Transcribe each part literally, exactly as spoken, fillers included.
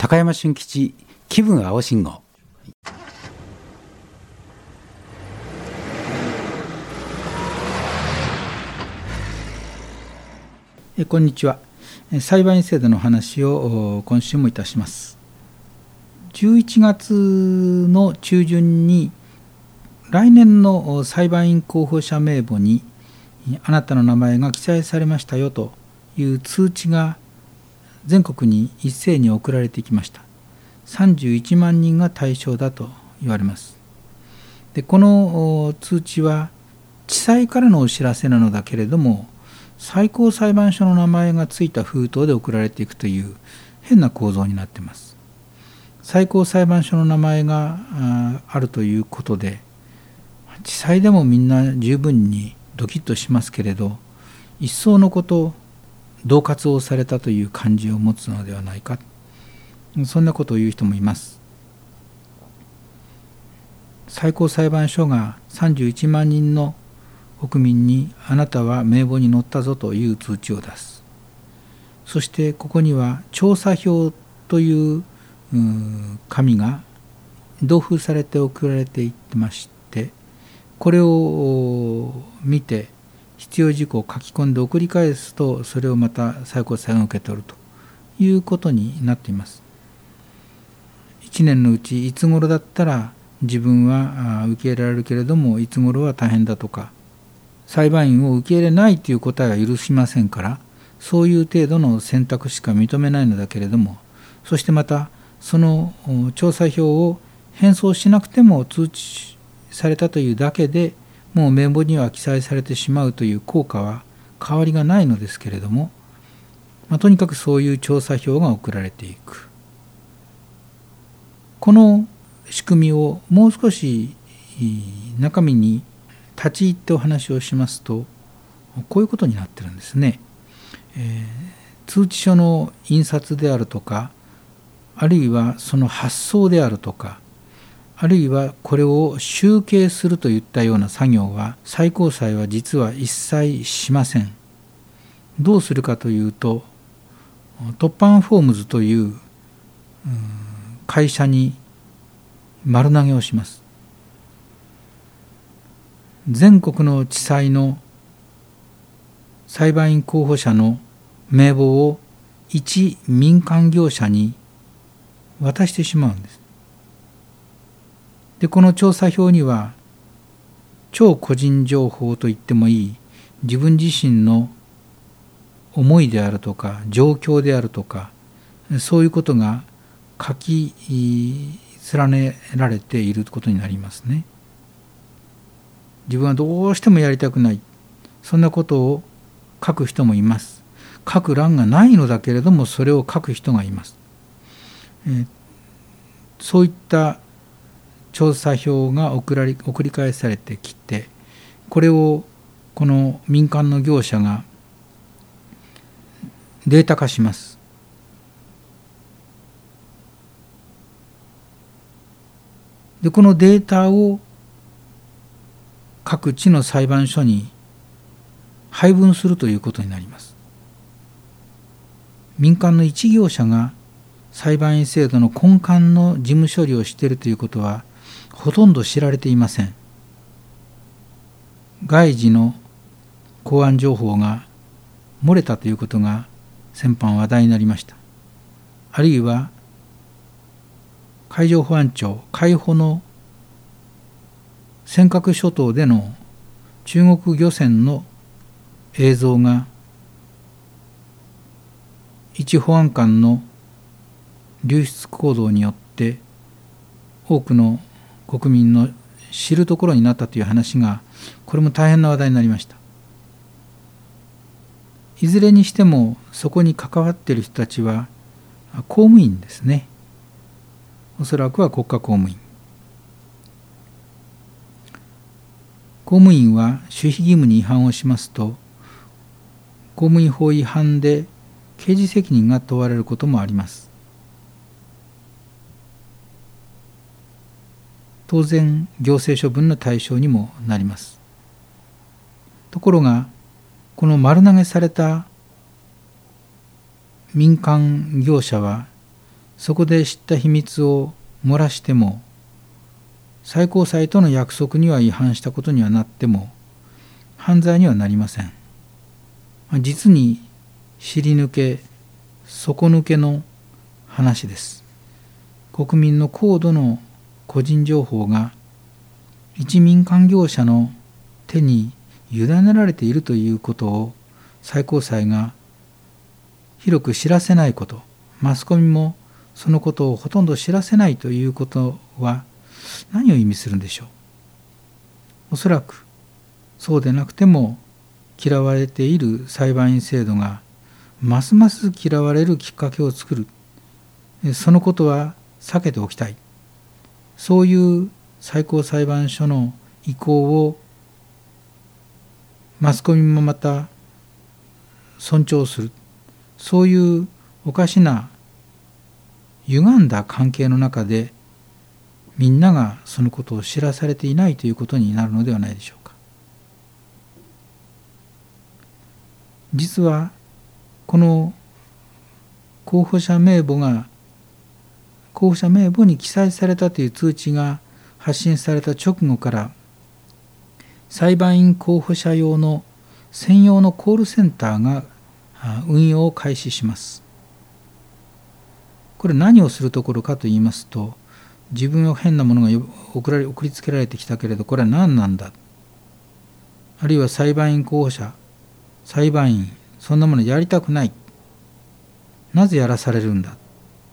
高山俊吉気分青信号。 えこんにちは。裁判員制度の話を今週もいたします。じゅういちがつの中旬に来年の裁判員候補者名簿にあなたの名前が記載されましたよという通知が全国に一斉に送られてきました。さんじゅういちまんにんが対象だと言われます。でこの通知は地裁からのお知らせなのだけれども、最高裁判所の名前がついた封筒で送られていくという変な構造になっています。最高裁判所の名前が あ, あるということで、地裁でもみんな十分にドキッとしますけれど、一層のこと恫喝をされたという感じを持つのではないか、そんなことを言う人もいます。最高裁判所がさんじゅういちまんにんの国民にあなたは名簿に載ったぞという通知を出す。そしてここには調査票という紙が同封されて送られていってまして、これを見て必要事項を書き込んで送り返すと、それをまた最高裁が受け取るということになっています。いちねんのうちいつ頃だったら自分は受け入れられるけれども、いつ頃は大変だとか、裁判員を受け入れないという答えは許しませんから、そういう程度の選択しか認めないのだけれども、そしてまたその調査票を返送しなくても通知されたというだけでもう名簿には記載されてしまうという効果は変わりがないのですけれども、まあ、とにかくそういう調査票が送られていく。この仕組みをもう少し中身に立ち入ってお話をしますと、こういうことになってるんですね。えー、通知書の印刷であるとか、あるいはその発送であるとか、あるいはこれを集計するといったような作業は最高裁は実は一切しません。どうするかというと、トッパンフォームズという会社に丸投げをします。全国の地裁の裁判員候補者の名簿を一民間業者に渡してしまうんです。で、この調査票には超個人情報と言ってもいい自分自身の思いであるとか状況であるとか、そういうことが書き連ねられていることになりますね。自分はどうしてもやりたくない、そんなことを書く人もいます。書く欄がないのだけれどもそれを書く人がいます。えー、そういった調査票が送られ送り返されてきて、これをこの民間の業者がデータ化します。でこのデータを各地の裁判所に配分するということになります。民間の一業者が裁判員制度の根幹の事務処理をしているということはほとんど知られていません。外事の公安情報が漏れたということが先般話題になりました。あるいは海上保安庁海保の尖閣諸島での中国漁船の映像が一保安官の流出行動によって多くの国民の知るところになったという話が、これも大変な話題になりました。いずれにしてもそこに関わっている人たちは公務員ですね。おそらくは国家公務員。公務員は守秘義務に違反をしますと、公務員法違反で刑事責任が問われることもあります。当然行政処分の対象にもなります。ところがこの丸投げされた民間業者はそこで知った秘密を漏らしても、最高裁との約束には違反したことにはなっても犯罪にはなりません。実に尻抜け底抜けの話です。国民の高度の個人情報が一民間業者の手に委ねられているということを最高裁が広く知らせないこと、マスコミもそのことをほとんど知らせないということは何を意味するんでしょう。おそらくそうでなくても嫌われている裁判員制度がますます嫌われるきっかけを作る、そのことは避けておきたい、そういう最高裁判所の意向をマスコミもまた尊重する、そういうおかしな歪んだ関係の中でみんながそのことを知らされていないということになるのではないでしょうか。実はこの候補者名簿が候補者名簿に記載されたという通知が発信された直後から裁判員候補者用の専用のコールセンターが運用を開始します。これ何をするところかといいますと、自分は変なものが送られ送りつけられてきたけれどこれは何なんだ、あるいは裁判員候補者、裁判員そんなものやりたくない、なぜやらされるんだ、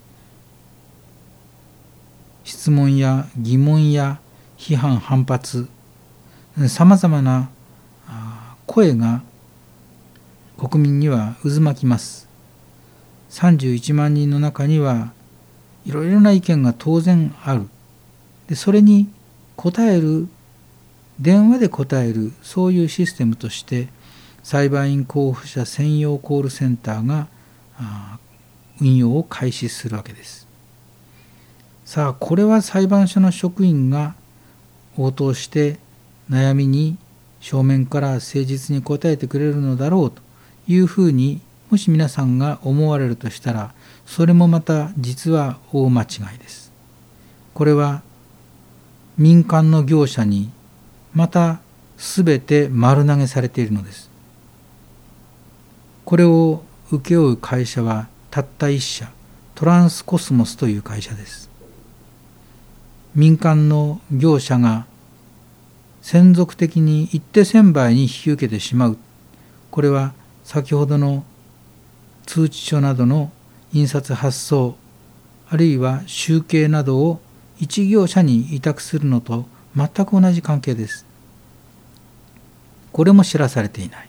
質問や疑問や批判反発、さまざまな声が国民には渦巻きます。さんじゅういちまんにんの中にはいろいろな意見が当然ある。でそれに答える、電話で答える、そういうシステムとして裁判員候補者専用コールセンターが運用を開始するわけです。さあこれは裁判所の職員が応答して悩みに正面から誠実に答えてくれるのだろうというふうにもし皆さんが思われるとしたら、それもまた実は大間違いです。これは民間の業者にまたすべて丸投げされているのです。これを請け負う会社はたった一社、トランスコスモスという会社です。民間の業者が専属的に一手千倍に引き受けてしまう、これは先ほどの通知書などの印刷発送、あるいは集計などを一業者に委託するのと全く同じ関係です。これも知らされていない。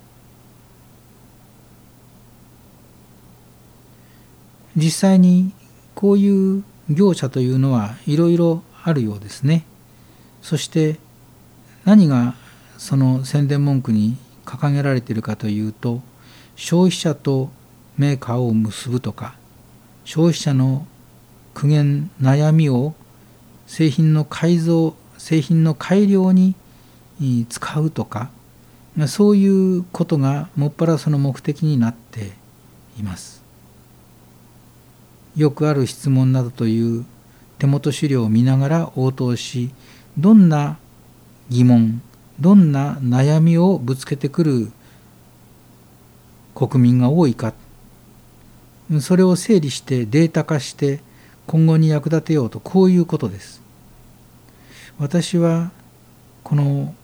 実際にこういう業者というのはいろいろあるようですね。そして何がその宣伝文句に掲げられているかというと、消費者とメーカーを結ぶとか、消費者の苦言悩みを製品の改造、製品の改良に使うとか、そういうことがもっぱらその目的になっています。よくある質問などという手元資料を見ながら応答し、どんな疑問、どんな悩みをぶつけてくる国民が多いか、それを整理してデータ化して今後に役立てようと、こういうことです。私はこの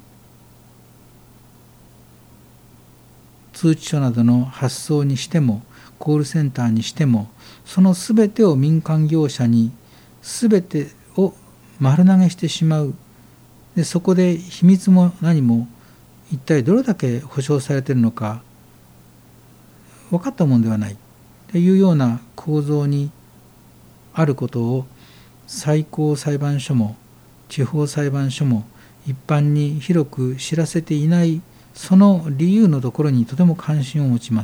通知書などの発送にしてもコールセンターにしても、そのすべてを民間業者にすべてを丸投げしてしまう。でそこで秘密も何も一体どれだけ保証されているのか分かったものではないというような構造にあることを、最高裁判所も地方裁判所も一般に広く知らせていない、その理由のところにとても関心を持ちます。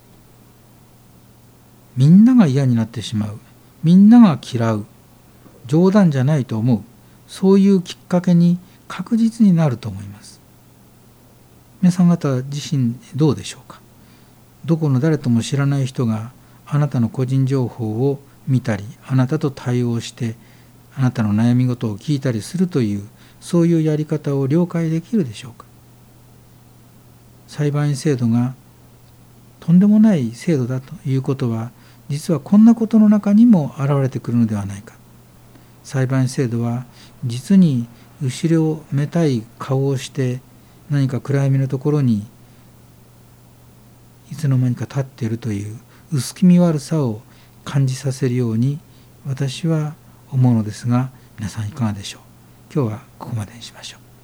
みんなが嫌になってしまう、みんなが嫌う、冗談じゃないと思う、そういうきっかけに確実になると思います。皆さん方自身どうでしょうか。どこの誰とも知らない人があなたの個人情報を見たり、あなたと対応してあなたの悩み事を聞いたりするという、そういうやり方を了解できるでしょうか。裁判員制度がとんでもない制度だということは、実はこんなことの中にも現れてくるのではないか。裁判員制度は実に後ろめたい顔をして、何か暗闇のところにいつの間にか立っているという薄気味悪さを感じさせるように私は思うのですが、皆さんいかがでしょう。今日はここまでにしましょう。